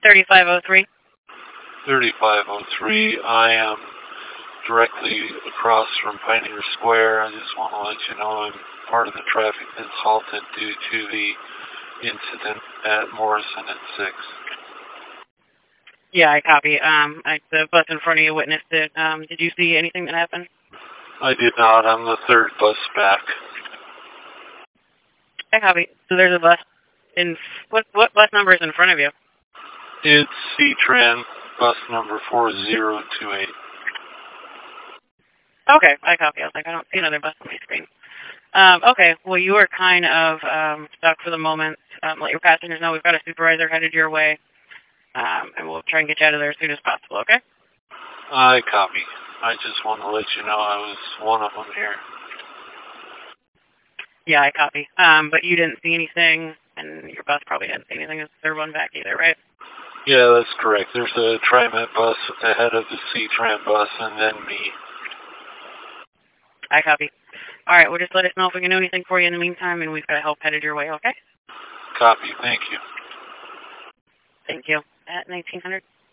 3503. 3503. I am directly across from Pioneer Square. I just want to let you know I'm part of the traffic that's halted due to the incident at Morrison at 6. Yeah, I copy. The bus in front of you witnessed it. Did you see anything that happened? I did not. I'm the third bus back. I copy. So there's a bus in... What bus number is in front of you? It's C-Tran, bus number 4028. Okay, I copy. I was like, I don't see another bus on my screen. Okay, well, you are kind of stuck for the moment. Let your passengers know we've got a supervisor headed your way, and we'll try and get you out of there as soon as possible, okay? I copy. I just want to let you know I was one of them here. Yeah, I copy. But you didn't see anything, and your bus probably didn't see anything. There's the third one back either, right? Yeah, that's correct. There's a TriMet bus ahead of the C-Tran bus, and then me. I copy. All right, well, just let us know if we can do anything for you in the meantime, and we've got help headed your way, okay? Copy. Thank you. Thank you. At 1900.